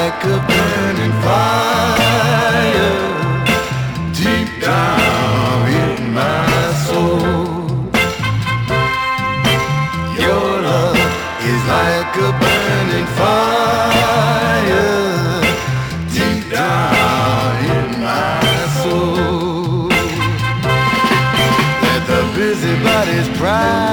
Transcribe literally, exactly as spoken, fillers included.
like a burning fire deep down in my soul. Your love is like a burning fire deep down in my soul. Let the busybodies pride